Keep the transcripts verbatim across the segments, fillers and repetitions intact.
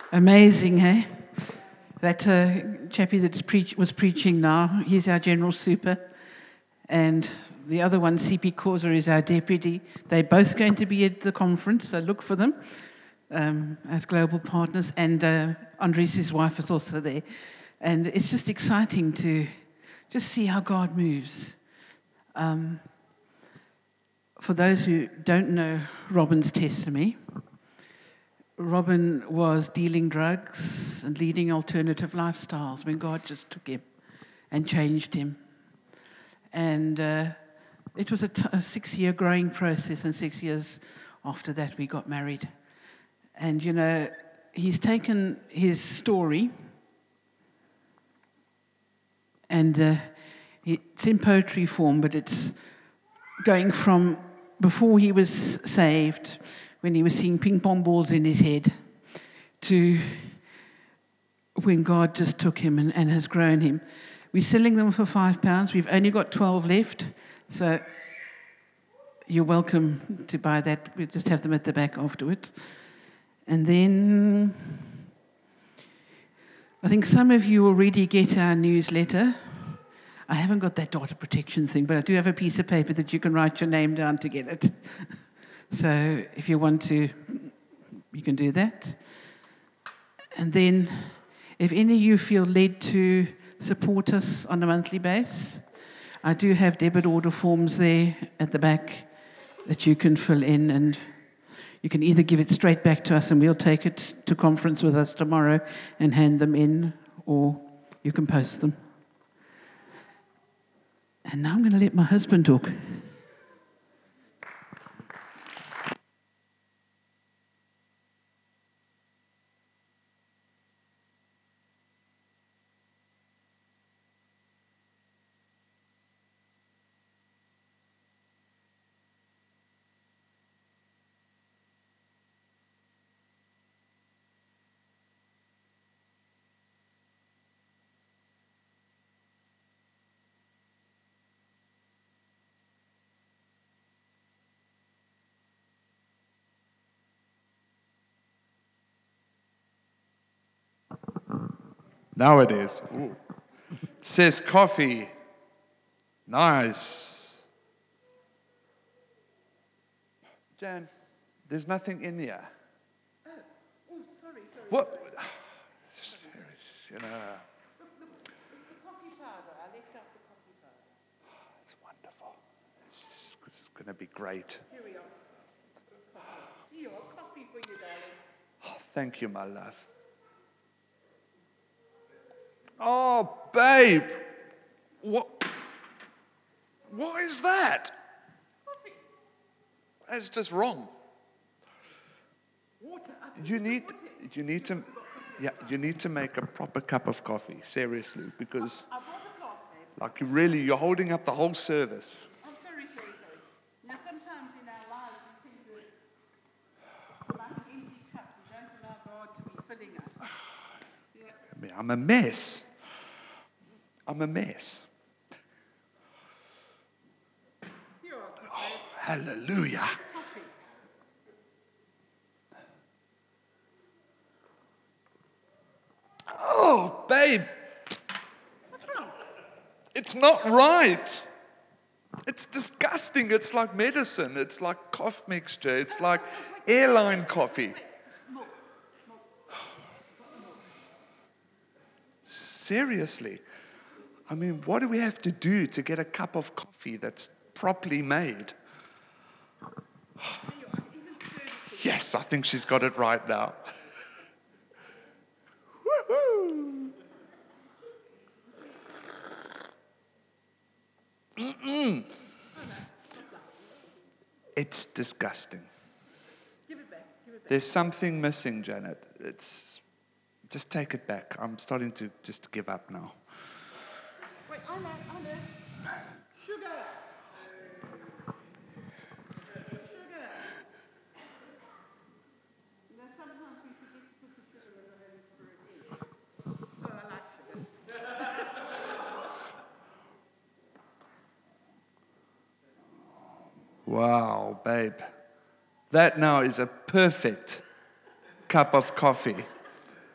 Amazing, hey? That uh, chappie that preach, was preaching now, he's our general super. And the other one, C P Causa, is our deputy. They're both going to be at the conference, so look for them um, as global partners. And uh, Andres' wife is also there. And it's just exciting to just see how God moves. Um, for those who don't know Robin's testimony, Robin was dealing drugs and leading alternative lifestyles when God just took him and changed him. And uh, it was a, t- a six-year growing process, and six years after that we got married. And, you know, he's taken his story and uh, it's in poetry form, but it's going from before he was saved, when he was seeing ping pong balls in his head, to when God just took him and, and has grown him. We're selling them for five pounds. We've only got twelve left, so you're welcome to buy that. We'll just have them at the back afterwards. And then I think some of you already get our newsletter. I haven't got that data protection thing, but I do have a piece of paper that you can write your name down to get it. So if you want to, you can do that. And then if any of you feel led to support us on a monthly basis, I do have debit order forms there at the back that you can fill in, and you can either give it straight back to us and we'll take it to conference with us tomorrow and hand them in, or you can post them. And now I'm going to let my husband talk. Now it is. Ooh. Says coffee. Nice. Jan, there's nothing in here. Oh, oh sorry, sorry. What? You know. Look, look, the coffee powder. I left out the coffee powder. It's wonderful. It's, it's going to be great. Here we are. Here, coffee for you, darling. Oh, thank you, my love. Oh, babe. What? What is that? Coffee. That's just wrong. Water. You need, you need to, yeah, you need to make a proper cup of coffee, seriously, because, I brought a glass, babe. like, you really, you're holding up the whole service. I'm sorry, sorry, sorry. You know, sometimes in our lives we think we're like an empty cup. We don't allow God to be filling us. Yeah. I mean, I'm a mess. I'm a mess. Here are the Oh, hallelujah. coffee. Oh, babe, What's wrong? it's not right. It's disgusting. It's like medicine. It's like cough mixture. It's like airline coffee. More. Seriously. I mean, what do we have to do to get a cup of coffee that's properly made? Yes, I think she's got it right now. Woohoo! Mm-mm. It's disgusting. Give it back. Give it back. There's something missing, Janet. It's just take it back. I'm starting to just give up now. Wait, I know, I know. Sugar. Sugar. You know, sometimes we forget to put the sugar in the Holy Spirit in. Oh, I like sugar. Wow, babe. That now is a perfect cup of coffee.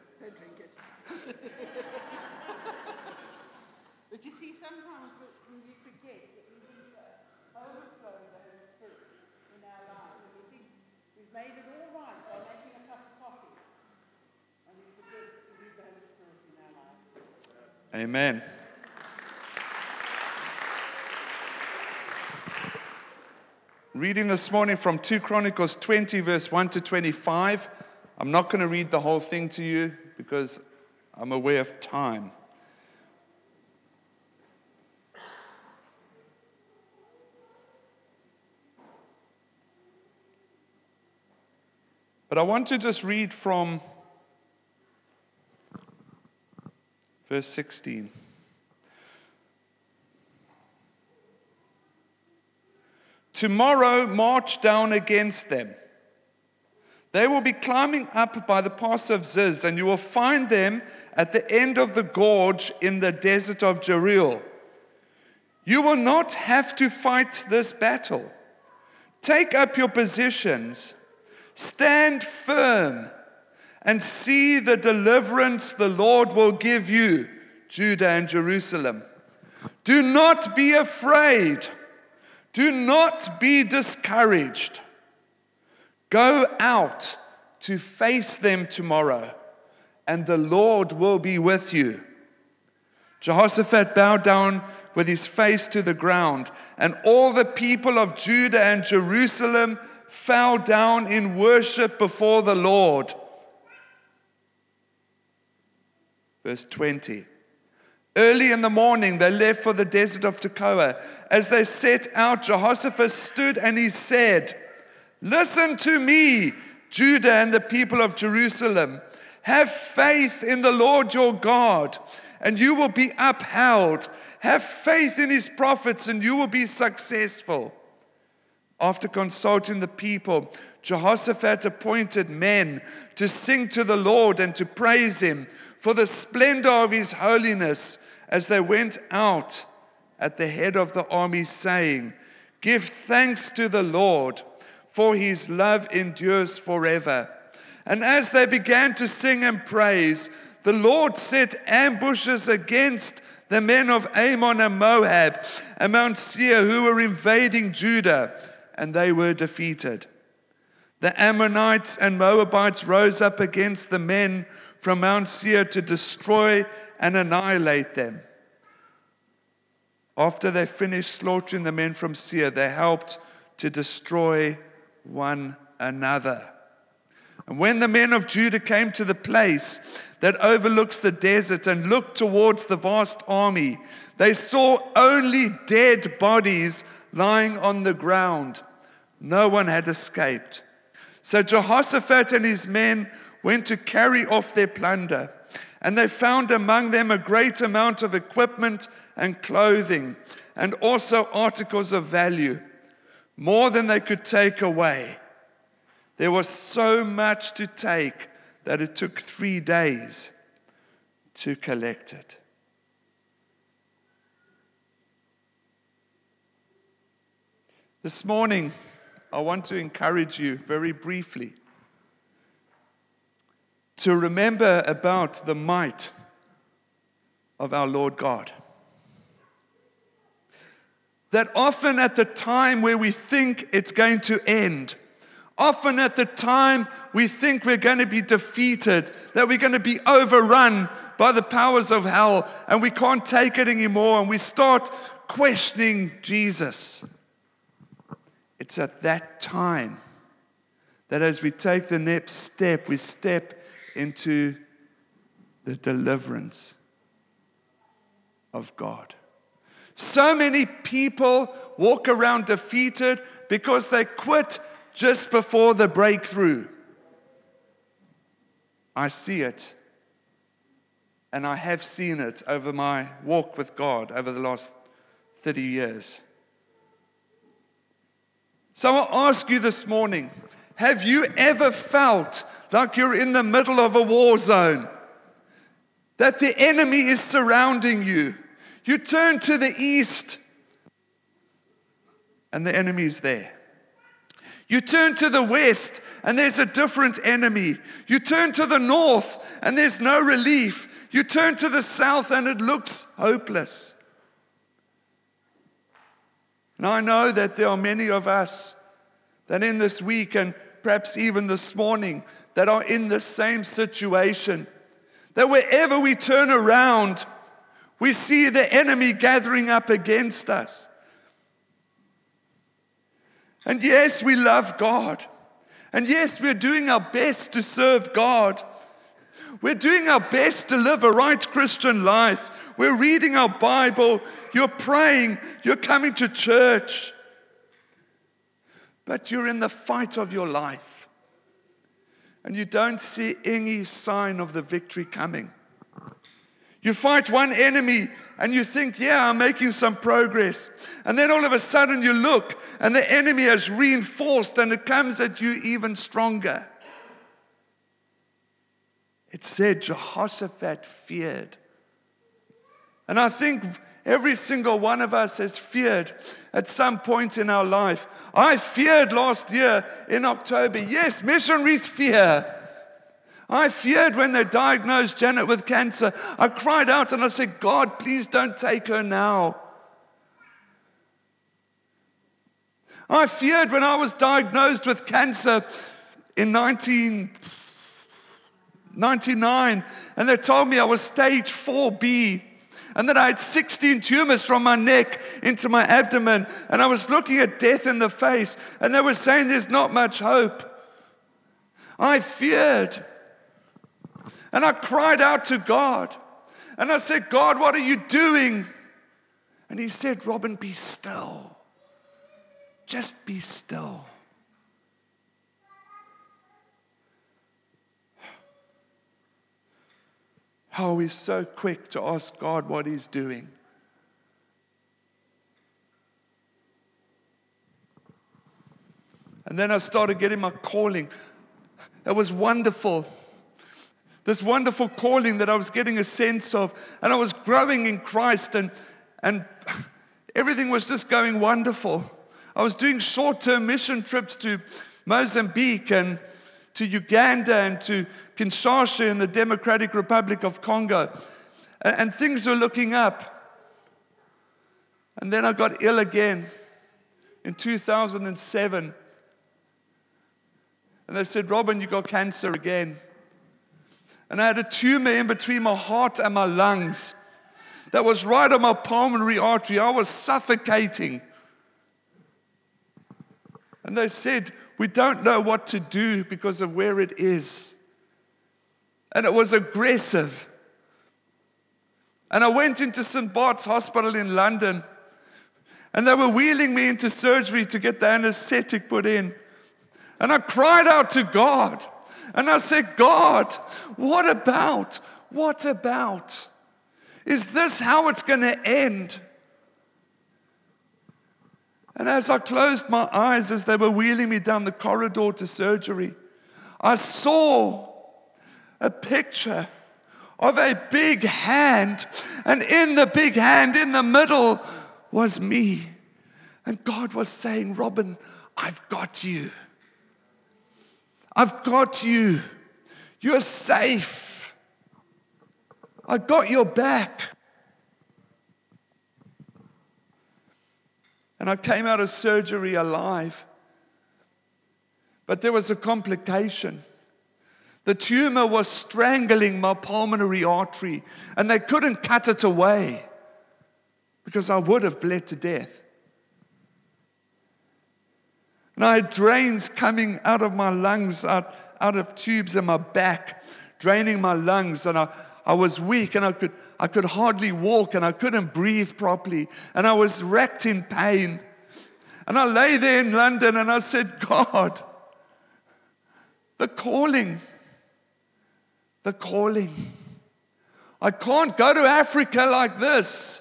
Amen. Reading this morning from Second Chronicles twenty, verse one to twenty-five. I'm not going to read the whole thing to you because I'm aware of time. But I want to just read from verse sixteen. Tomorrow march down against them. They will be climbing up by the pass of Ziz, and you will find them at the end of the gorge in the desert of Jeruel. You will not have to fight this battle. Take up your positions, stand firm, and see the deliverance the Lord will give you, Judah and Jerusalem. Do not be afraid. Do not be discouraged. Go out to face them tomorrow, and the Lord will be with you. Jehoshaphat bowed down with his face to the ground, and all the people of Judah and Jerusalem fell down in worship before the Lord. Verse twenty. Early in the morning, they left for the desert of Tekoa. As they set out, Jehoshaphat stood and he said, "Listen to me, Judah and the people of Jerusalem. Have faith in the Lord your God, and you will be upheld. Have faith in his prophets, and you will be successful." After consulting the people, Jehoshaphat appointed men to sing to the Lord and to praise him for the splendor of his holiness, as they went out at the head of the army, saying, "Give thanks to the Lord, for his love endures forever." And as they began to sing and praise, the Lord set ambushes against the men of Ammon and Moab and Mount Seir, who were invading Judah, and they were defeated. The Ammonites and Moabites rose up against the men from Mount Seir to destroy and annihilate them. After they finished slaughtering the men from Seir, they helped to destroy one another. And when the men of Judah came to the place that overlooks the desert and looked towards the vast army, they saw only dead bodies lying on the ground. No one had escaped. So Jehoshaphat and his men went to carry off their plunder, and they found among them a great amount of equipment and clothing, and also articles of value, more than they could take away. There was so much to take that it took three days to collect it. This morning, I want to encourage you very briefly to remember about the might of our Lord God. That often at the time where we think it's going to end, often at the time we think we're going to be defeated, that we're going to be overrun by the powers of hell, and we can't take it anymore, and we start questioning Jesus. It's at that time that as we take the next step, we step into the deliverance of God. So many people walk around defeated because they quit just before the breakthrough. I see it, and I have seen it over my walk with God over the last thirty years. So I'll ask you this morning, have you ever felt like you're in the middle of a war zone? That the enemy is surrounding you? You turn to the east, and the enemy is there. You turn to the west, and there's a different enemy. You turn to the north, and there's no relief. You turn to the south, and it looks hopeless. And I know that there are many of us that in this week, and perhaps even this morning, that are in the same situation. That wherever we turn around, We see the enemy gathering up against us. And yes, we love God. And yes, we're doing our best to serve God. We're doing our best to live a right Christian life. We're reading our Bible. You're praying. You're coming to church. But you're in the fight of your life. And you don't see any sign of the victory coming. You fight one enemy and you think, yeah, I'm making some progress. And then all of a sudden you look and the enemy has reinforced and it comes at you even stronger. It said Jehoshaphat feared. And I think every single one of us has feared at some point in our life. I feared last year in October. Yes, missionaries fear. I feared when they diagnosed Janet with cancer. I cried out and I said, God, please don't take her now. I feared when I was diagnosed with cancer in nineteen ninety-nine, and they told me I was stage four B, and that I had sixteen tumors from my neck into my abdomen, and I was looking at death in the face, and they were saying there's not much hope. I feared. And I cried out to God. And I said, God, what are you doing? And he said, Robin, be still. Just be still. How are we so quick to ask God what he's doing? And then I started getting my calling. It was wonderful. This wonderful calling that I was getting a sense of. And I was growing in Christ and, and everything was just going wonderful. I was doing short-term mission trips to Mozambique and to Uganda and to Kinshasa in the Democratic Republic of Congo. And, and things were looking up. And then I got ill again in two thousand seven. And they said, Robin, you got cancer again. And I had a tumor in between my heart and my lungs that was right on my pulmonary artery. I was suffocating. And they said, we don't know what to do because of where it is. And it was aggressive. And I went into Saint Bart's Hospital in London. And they were wheeling me into surgery to get the anesthetic put in. And I cried out to God. And I said, God, what about? What about? Is this how it's going to end? And as I closed my eyes as they were wheeling me down the corridor to surgery, I saw a picture of a big hand. And in the big hand, in the middle, was me. And God was saying, Robin, I've got you. I've got you. You're safe. I got your back. And I came out of surgery alive. But there was a complication. The tumor was strangling my pulmonary artery, and they couldn't cut it away because I would have bled to death. And I had drains coming out of my lungs, out, out of tubes in my back, draining my lungs. And I, I was weak and I could, I could hardly walk and I couldn't breathe properly. And I was wracked in pain. And I lay there in London and I said, God, the calling, the calling. I can't go to Africa like this.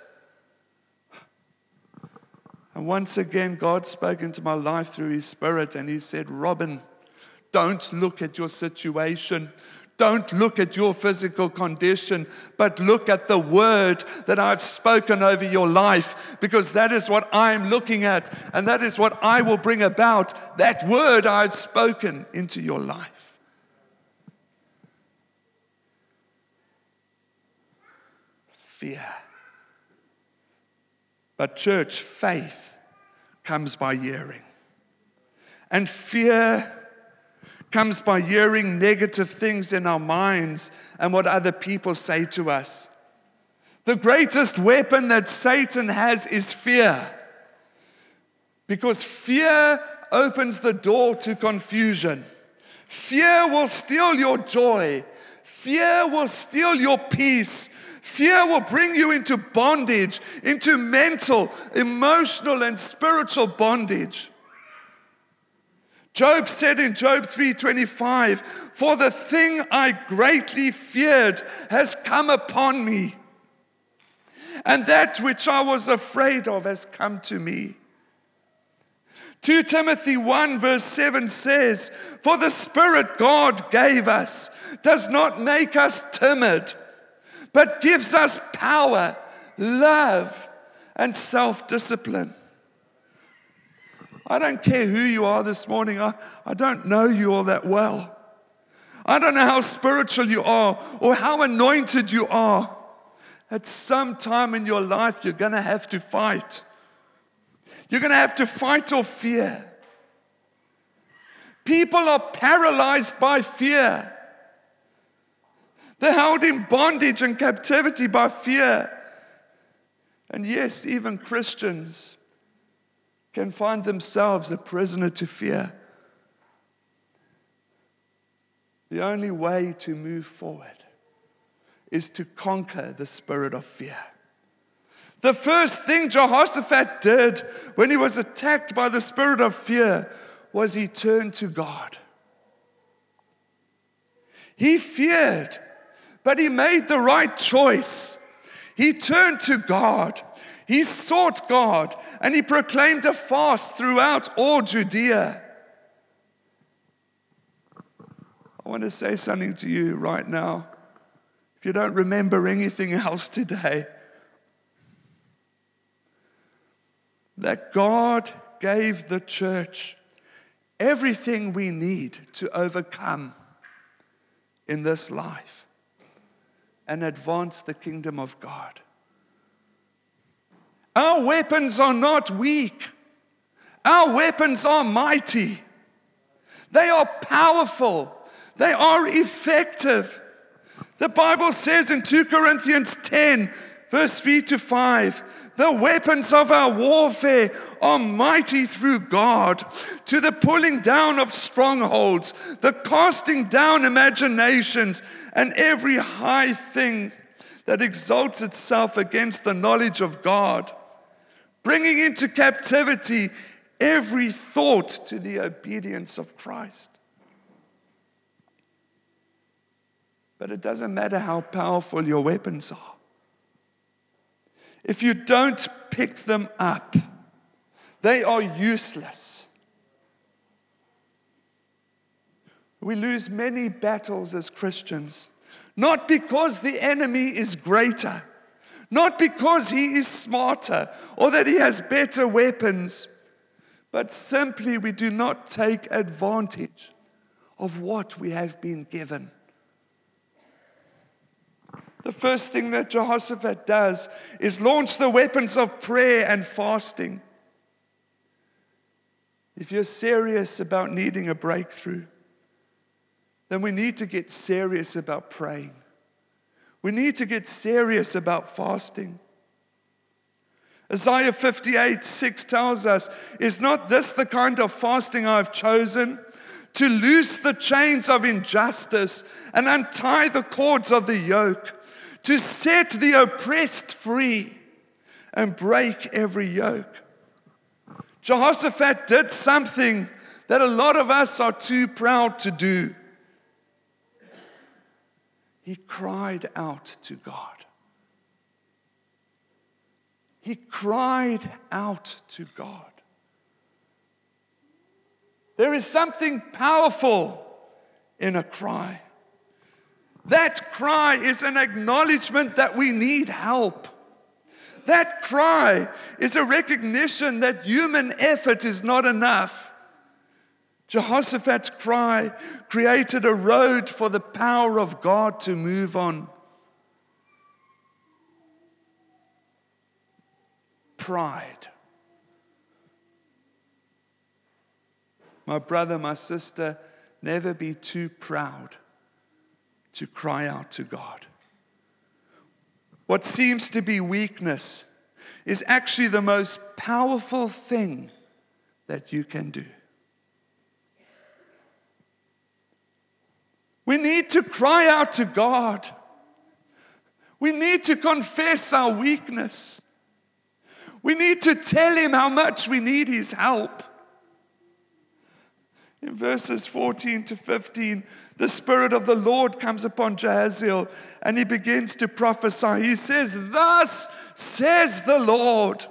And once again, God spoke into my life through His Spirit, and He said, Robin, don't look at your situation. Don't look at your physical condition, but look at the word that I've spoken over your life, because that is what I'm looking at, and that is what I will bring about, that word I've spoken into your life. Fear. But church, faith comes by hearing. And fear comes by hearing negative things in our minds and what other people say to us. The greatest weapon that Satan has is fear. Because fear opens the door to confusion. Fear will steal your joy. Fear will steal your peace. Fear will bring you into bondage, into mental, emotional, and spiritual bondage. Job said in Job three twenty-five, "For the thing I greatly feared has come upon me, and that which I was afraid of has come to me." Second Timothy one verse seven says, "For the Spirit God gave us does not make us timid, but gives us power, love, and self-discipline." I don't care who you are this morning. I, I don't know you all that well. I don't know how spiritual you are or how anointed you are. At some time in your life, you're going to have to fight. You're going to have to fight off fear. People are paralyzed by fear. They're held in bondage and captivity by fear. And yes, even Christians can find themselves a prisoner to fear. The only way to move forward is to conquer the spirit of fear. The first thing Jehoshaphat did when he was attacked by the spirit of fear was he turned to God. He feared, but he made the right choice. He turned to God. He sought God, and he proclaimed a fast throughout all Judea. I want to say something to you right now. If you don't remember anything else today, that God gave the church everything we need to overcome in this life and advance the kingdom of God. Our weapons are not weak. Our weapons are mighty. They are powerful. They are effective. The Bible says in Second Corinthians ten, verse three to five, "The weapons of our warfare are mighty through God, to the pulling down of strongholds, the casting down imaginations, and every high thing that exalts itself against the knowledge of God, bringing into captivity every thought to the obedience of Christ." But it doesn't matter how powerful your weapons are. If you don't pick them up, they are useless. We lose many battles as Christians, not because the enemy is greater, not because he is smarter or that he has better weapons, but simply we do not take advantage of what we have been given. The first thing that Jehoshaphat does is launch the weapons of prayer and fasting. If you're serious about needing a breakthrough, then we need to get serious about praying. We need to get serious about fasting. Isaiah fifty-eight six tells us, "Is not this the kind of fasting I have chosen? To loose the chains of injustice and untie the cords of the yoke, to set the oppressed free and break every yoke." Jehoshaphat did something that a lot of us are too proud to do. He cried out to God. He cried out to God. There is something powerful in a cry. That cry is an acknowledgement that we need help. That cry is a recognition that human effort is not enough. Jehoshaphat's cry created a road for the power of God to move on. Pride. My brother, my sister, never be too proud to cry out to God. what seems to be weakness is actually the most powerful thing that you can do. We need to cry out to God. We need to confess our weakness. We need to tell Him how much we need His help. In verses fourteen to fifteen, the Spirit of the Lord comes upon Jahaziel and he begins to prophesy. He says, "Thus says the Lord."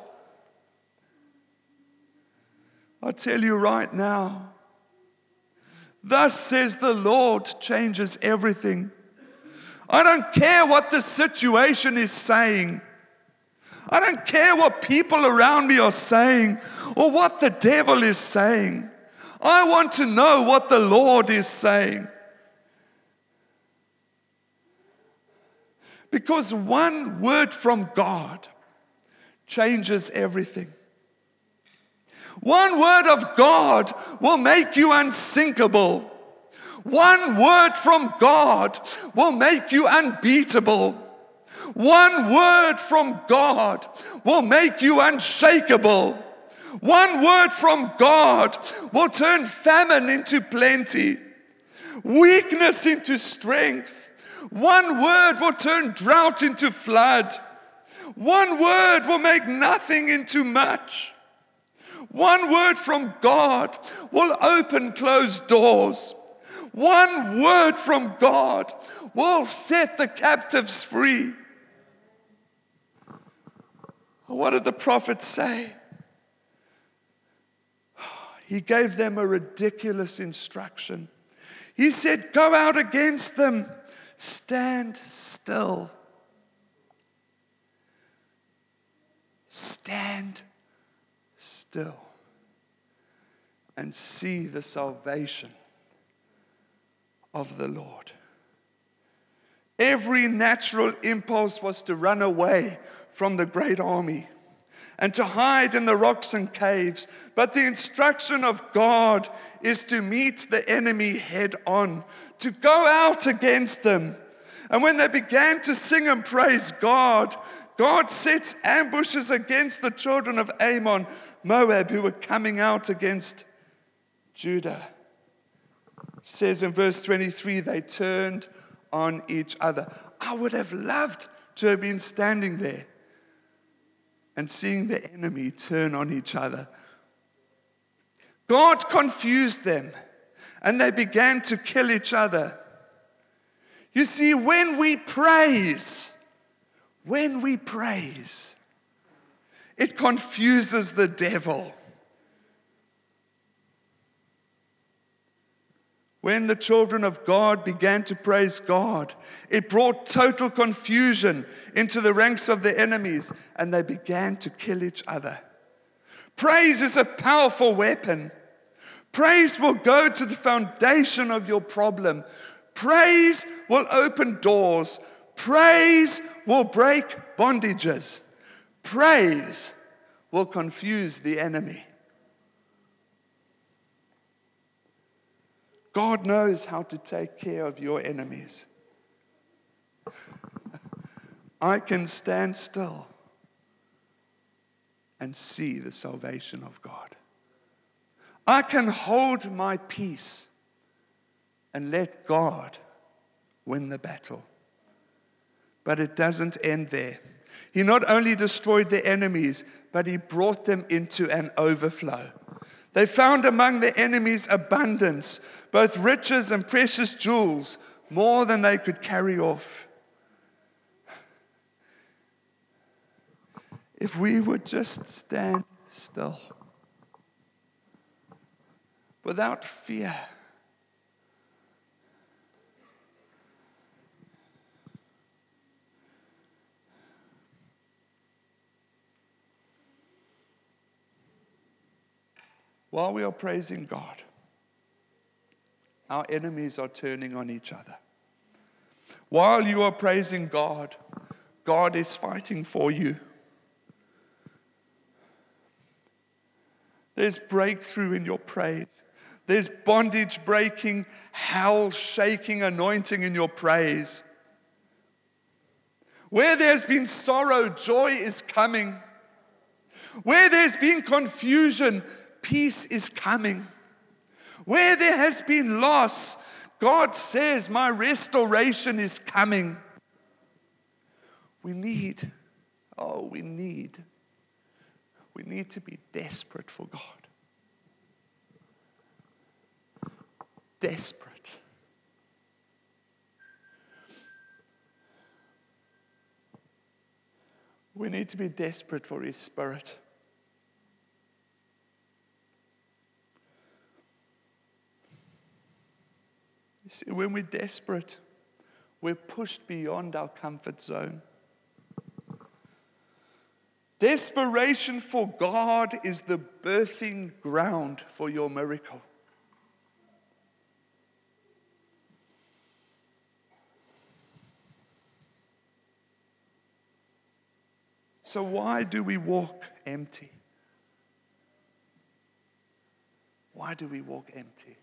I tell you right now, "Thus says the Lord" changes everything. I don't care what the situation is saying. I don't care what people around me are saying or what the devil is saying. I want to know what the Lord is saying. Because one word from God changes everything. One word of God will make you unsinkable. One word from God will make you unbeatable. One word from God will make you unshakable. One word from God will turn famine into plenty, weakness into strength. One word will turn drought into flood. One word will make nothing into much. One word from God will open closed doors. One word from God will set the captives free. What did the prophet say? He gave them a ridiculous instruction. He said, "Go out against them. Stand still." Stand still and see the salvation of the Lord. Every natural impulse was to run away from the great army and to hide in the rocks and caves. But the instruction of God is to meet the enemy head on, to go out against them. And when they began to sing and praise God, God sets ambushes against the children of Ammon, Moab, who were coming out against Judah. It says in verse twenty-three, they turned on each other. I would have loved to have been standing there and seeing the enemy turn on each other. God confused them, and they began to kill each other. You see, when we praise, when we praise, it confuses the devil. When the children of God began to praise God, it brought total confusion into the ranks of the enemies, and they began to kill each other. Praise is a powerful weapon. Praise will go to the foundation of your problem. Praise will open doors. Praise will break bondages. Praise will confuse the enemy. God knows how to take care of your enemies. I can stand still and see the salvation of God. I can hold my peace and let God win the battle. But it doesn't end there. He not only destroyed the enemies, but he brought them into an overflow. They found among the enemies abundance, both riches and precious jewels, more than they could carry off. If we would just stand still, without fear, while we are praising God, our enemies are turning on each other. While you are praising God, God is fighting for you. There's breakthrough in your praise. There's bondage breaking, hell shaking anointing in your praise. Where there's been sorrow, joy is coming. Where there's been confusion, peace is coming. Where there has been loss, God says, my restoration is coming. We need, oh, we need, we need to be desperate for God. Desperate. We need to be desperate for His Spirit. You see, when we're desperate, we're pushed beyond our comfort zone. Desperation for God is the birthing ground for your miracle. So why do we walk empty? Why do we walk empty?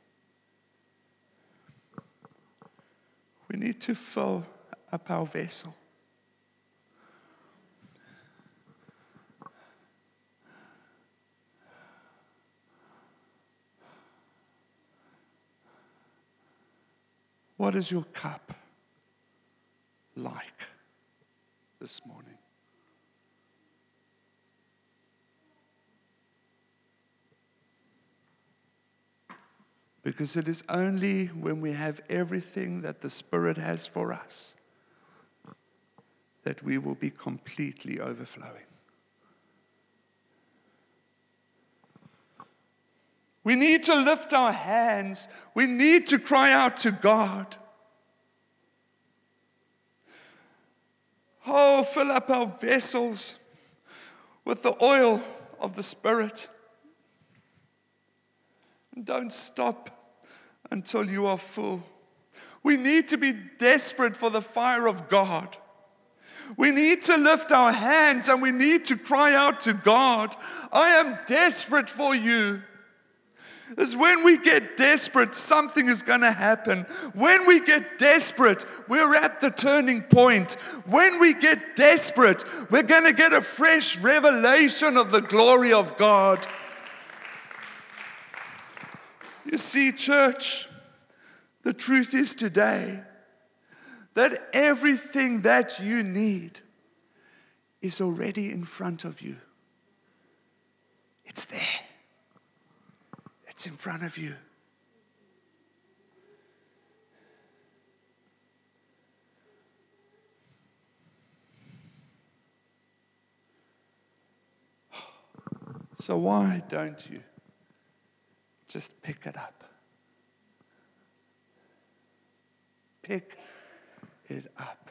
We need to fill up our vessel. What is your cup like this morning? Because it is only when we have everything that the Spirit has for us that we will be completely overflowing. We need to lift our hands. We need to cry out to God. Oh, fill up our vessels with the oil of the Spirit. And don't stop until you are full. We need to be desperate for the fire of God. We need to lift our hands and we need to cry out to God. I am desperate for you. Because when we get desperate, something is going to happen. When we get desperate, we're at the turning point. When we get desperate, we're going to get a fresh revelation of the glory of God. You see, church, the truth is today that everything that you need is already in front of you. It's there. It's in front of you. So why don't you just pick it up? Pick it up.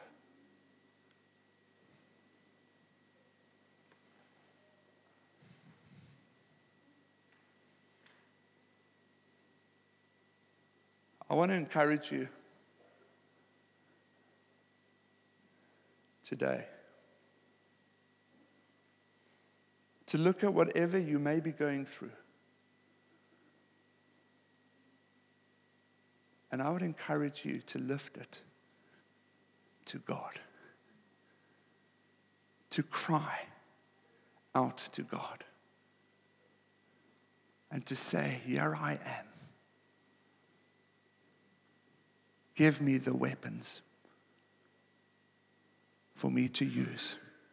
I want to encourage you today to look at whatever you may be going through. And I would encourage you to lift it to God, to cry out to God, and to say, here I am. Give me the weapons for me to use,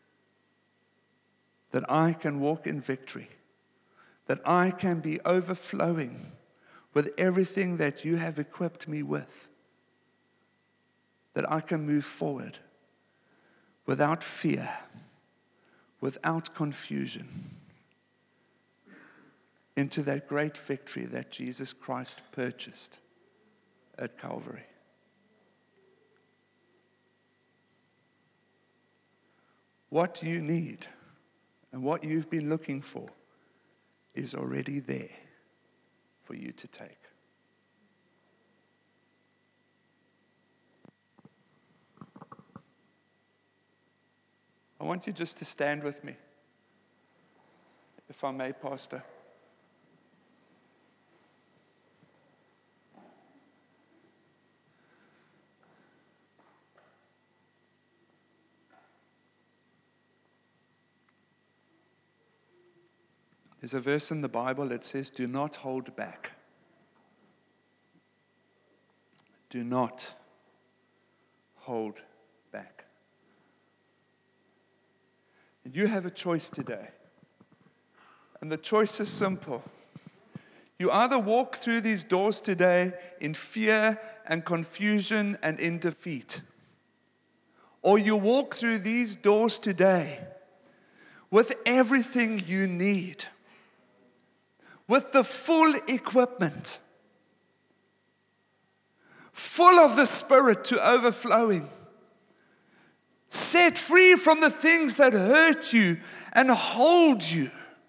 that I can walk in victory, that I can be overflowing with everything that you have equipped me with, that I can move forward without fear, without confusion, into that great victory that Jesus Christ purchased at Calvary. What you need and what you've been looking for is already there for you to take. I want you just to stand with me, if I may, Pastor. There's a verse in the Bible that says, do not hold back. Do not hold back. And you have a choice today. And the choice is simple. You either walk through these doors today in fear and confusion and in defeat, or you walk through these doors today with everything you need, with the full equipment, full of the Spirit to overflowing, set free from the things that hurt you and hold you.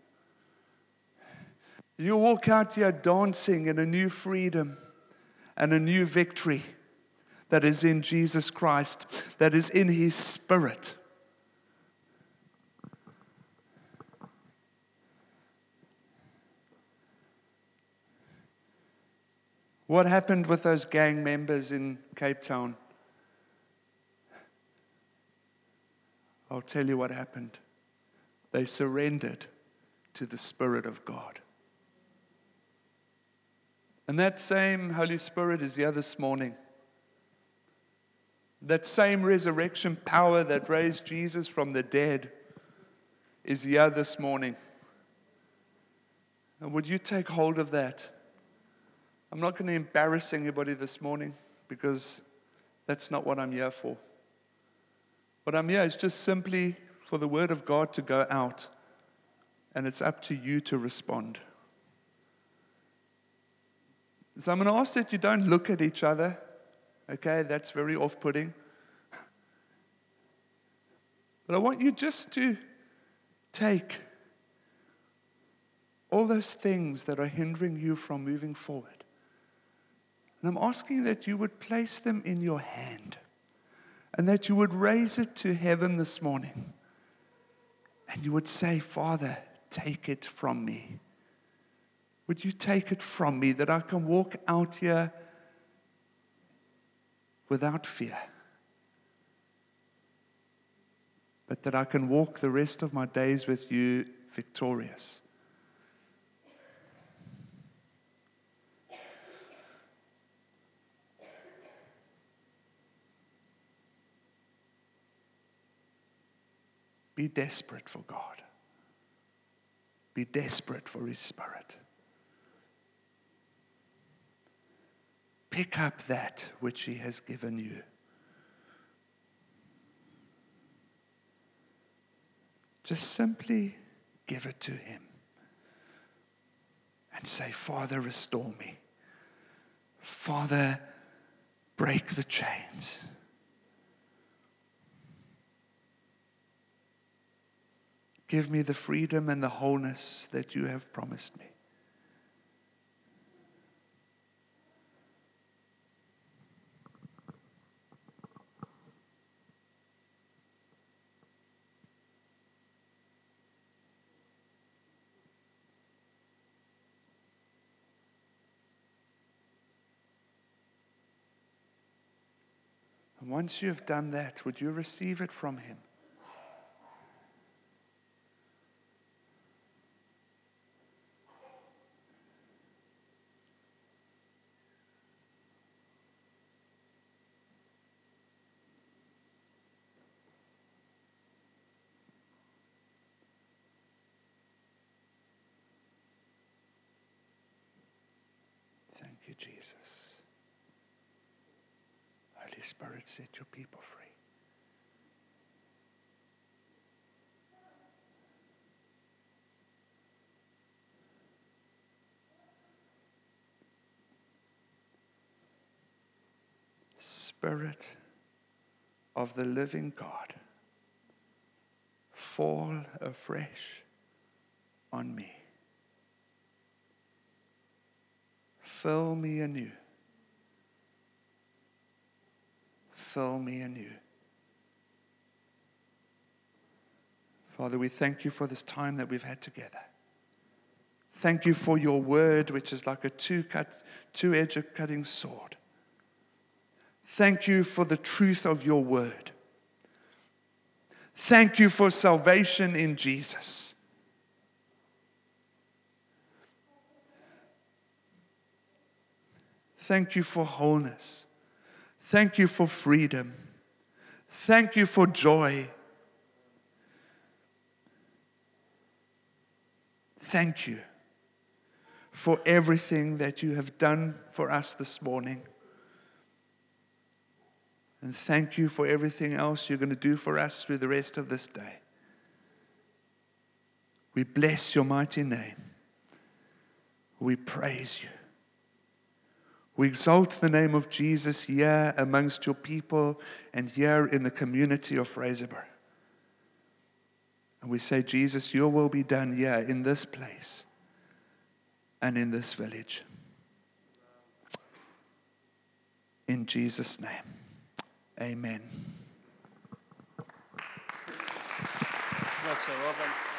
You walk out here dancing in a new freedom and a new victory that is in Jesus Christ, that is in His Spirit. What happened with those gang members in Cape Town? I'll tell you what happened. They surrendered to the Spirit of God. And that same Holy Spirit is here this morning. That same resurrection power that raised Jesus from the dead is here this morning. And would you take hold of that? I'm not going to embarrass anybody this morning because that's not what I'm here for. What I'm here is just simply for the Word of God to go out, and it's up to you to respond. So I'm going to ask that you don't look at each other. Okay, that's very off-putting. But I want you just to take all those things that are hindering you from moving forward. And I'm asking that you would place them in your hand and that you would raise it to heaven this morning. And you would say, Father, take it from me. Would you take it from me that I can walk out here without fear, but that I can walk the rest of my days with you victorious. Be desperate for God. Be desperate for His Spirit. Pick up that which He has given you. Just simply give it to Him. And say, Father, restore me. Father, break the chains. Give me the freedom and the wholeness that you have promised me. And once you have done that, would you receive it from Him? Thank you, Jesus. Holy Spirit, set your people free. Spirit of the living God, fall afresh on me. Fill me anew. Fill me anew. Father, we thank you for this time that we've had together. Thank you for your word, which is like a two-cut, two-edged cutting sword. Thank you for the truth of your word. Thank you for salvation in Jesus. Thank you for wholeness. Thank you for freedom. Thank you for joy. Thank you for everything that you have done for us this morning. And thank you for everything else you're going to do for us through the rest of this day. We bless your mighty name. We praise you. We exalt the name of Jesus here amongst your people and here in the community of Fraserburgh. And we say, Jesus, your will be done here in this place and in this village. In Jesus' name, amen. Well, so, Robin.